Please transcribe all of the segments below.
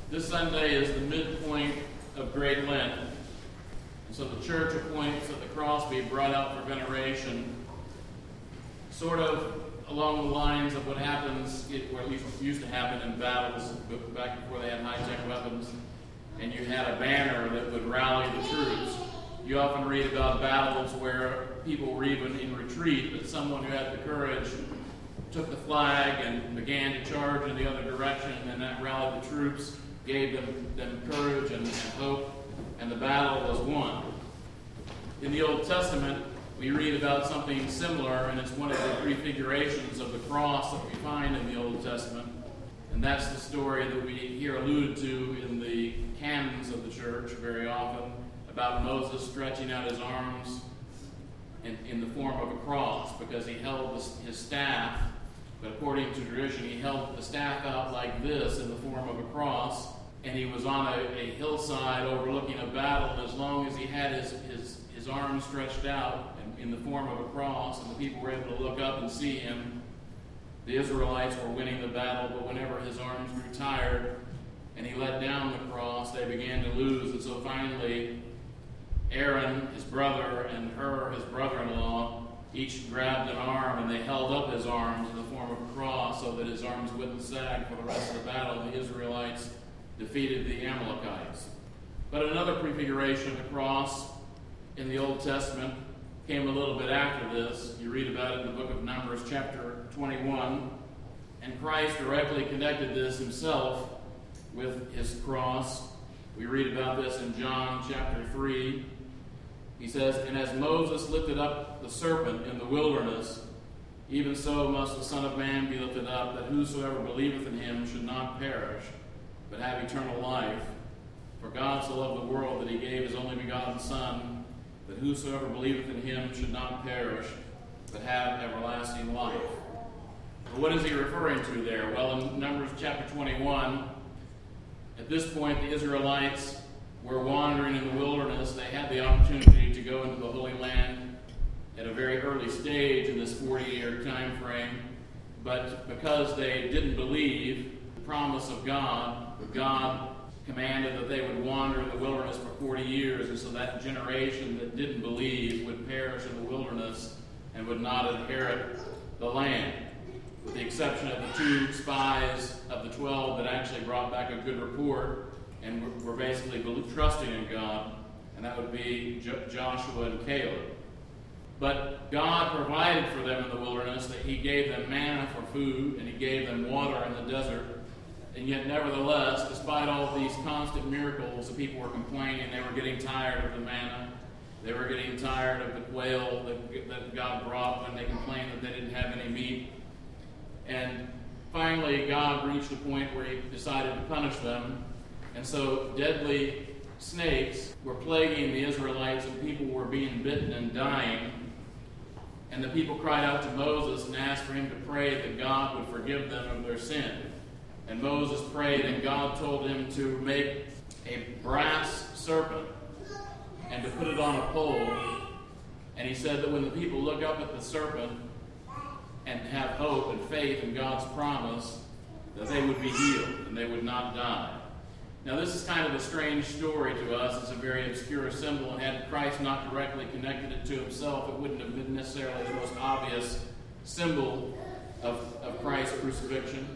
This Sunday is the midpoint of Great Lent. And so the church appoints that the cross be brought out for veneration, sort of along the lines of what happens, or at least used to happen in battles back before they had high-tech weapons, and you had a banner that would rally the troops. You often read about battles where people were even in retreat, but someone who had the courage took the flag and began to charge in the other direction, and that rallied the troops, gave them courage and hope, and the battle was won. In the Old Testament, we read about something similar, and it's one of the prefigurations of the cross that we find in the Old Testament. And that's the story that we hear alluded to in the canons of the church very often, about Moses stretching out his arms in the form of a cross, because he held his staff, but according to tradition, he held the staff out like this in the form of a cross, and he was on a hillside overlooking a battle, and as long as he had his arms stretched out in the form of a cross, and the people were able to look up and see him, the Israelites were winning the battle. But whenever his arms grew tired and he let down the cross, they began to lose. And so finally, Aaron, his brother, and Hur, his brother-in-law, each grabbed an arm, and they held up his arms in the form of a cross so that his arms wouldn't sag for the rest of the battle. The Israelites defeated the Amalekites. But another prefiguration of the cross in the Old Testament came a little bit after this. You read about it in the book of Numbers, chapter 21. And Christ directly connected this himself with his cross. We read about this in John chapter 3. He says, "And as Moses lifted up the serpent in the wilderness, even so must the Son of Man be lifted up, that whosoever believeth in him should not perish, but have eternal life. For God so loved the world that he gave his only begotten Son, that whosoever believeth in him should not perish, but have everlasting life." Well, what is he referring to there? Well, in Numbers chapter 21, at this point the Israelites were wandering in the wilderness. They had the opportunity to go into the Holy Land at a very early stage in this 40-year time frame, but because they didn't believe the promise of God, God commanded that they would wander in the wilderness for 40 years, and so that generation that didn't believe would perish in the wilderness and would not inherit the land, with the exception of the 2 spies of the 12 that actually brought back a good report and were basically trusting in God, and that would be Joshua and Caleb. But God provided for them in the wilderness, that he gave them manna for food, and he gave them water in the desert. And yet, nevertheless, despite all of these constant miracles, the people were complaining. They were getting tired of the manna. They were getting tired of the quail that God brought when they complained that they didn't have any meat. And finally, God reached a point where he decided to punish them. And so deadly snakes were plaguing the Israelites, and people were being bitten and dying. And the people cried out to Moses and asked for him to pray that God would forgive them of their sin. And Moses prayed, and God told him to make a brass serpent and to put it on a pole. And he said that when the people look up at the serpent and have hope and faith in God's promise, that they would be healed and they would not die. Now, this is kind of a strange story to us. It's a very obscure symbol, and had Christ not directly connected it to himself, it wouldn't have been necessarily the most obvious symbol of Christ's crucifixion.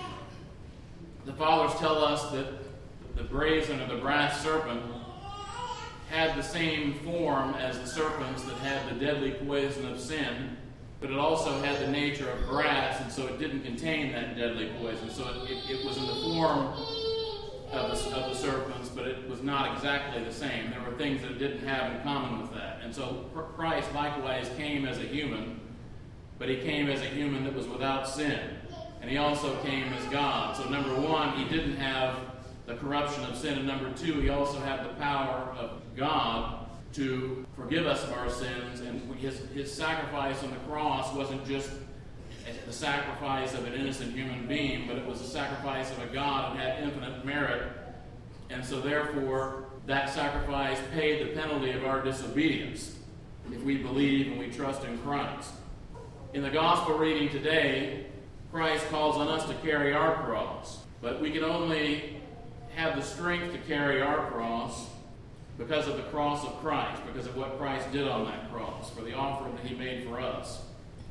The fathers tell us that the brazen or the brass serpent had the same form as the serpents that had the deadly poison of sin, but it also had the nature of brass, and so it didn't contain that deadly poison. So it was in the form of the serpents, but it was not exactly the same. There were things that it didn't have in common with that. And so Christ likewise came as a human, but he came as a human that was without sin. And he also came as God. So number one, he didn't have the corruption of sin. And number two, he also had the power of God to forgive us of our sins. And his sacrifice on the cross wasn't just the sacrifice of an innocent human being, but it was the sacrifice of a God and had infinite merit. And so therefore, that sacrifice paid the penalty of our disobedience if we believe and we trust in Christ. In the gospel reading today, Christ calls on us to carry our cross, but we can only have the strength to carry our cross because of the cross of Christ, because of what Christ did on that cross, for the offering that he made for us.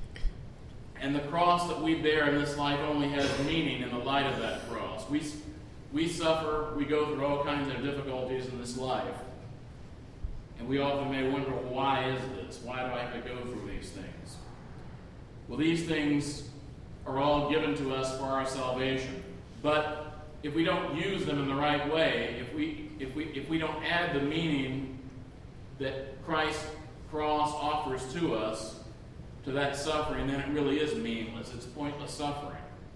And the cross that we bear in this life only has meaning in the light of that cross. We suffer, we go through all kinds of difficulties in this life. And we often may wonder, why is this? Why do I have to go through these things? Well, these things are all given to us for our salvation. But if we don't use them in the right way, if we don't add the meaning that Christ's cross offers to us to that suffering, then it really is meaningless. It's pointless suffering.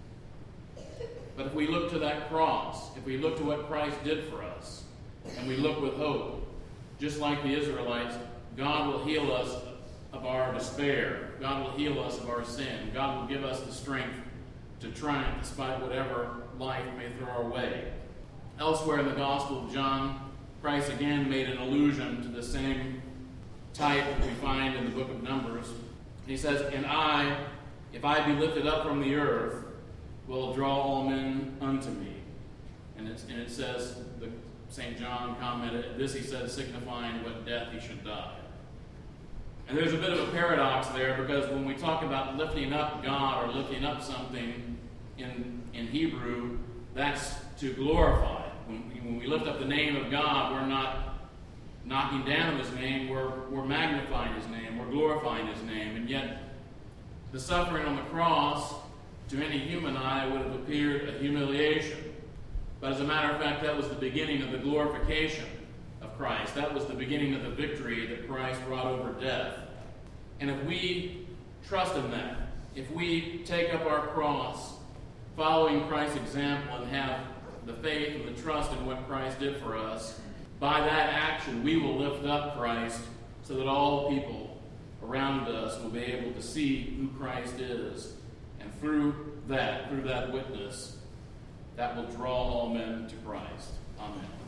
But if we look to that cross, if we look to what Christ did for us, and we look with hope, just like the Israelites, God will heal us of our despair. God will heal us of our sin. God will give us the strength to triumph despite whatever life may throw our way. Elsewhere in the Gospel of John, Christ again made an allusion to the same type that we find in the book of Numbers. He says, "And I, if I be lifted up from the earth, will draw all men unto me." And it says, St. John commented, this he said, signifying what death he should die. And there's a bit of a paradox there, because when we talk about lifting up God or lifting up something in Hebrew, that's to glorify. When we lift up the name of God, we're not knocking down his name, we're magnifying his name, we're glorifying his name. And yet, the suffering on the cross, to any human eye, would have appeared a humiliation. But as a matter of fact, that was the beginning of the glorification of Christ. That was the beginning of the victory that Christ brought over death. And if we trust in that, if we take up our cross, following Christ's example, and have the faith and the trust in what Christ did for us, by that action we will lift up Christ so that all people around us will be able to see who Christ is. And through that witness, that will draw all men to Christ. Amen.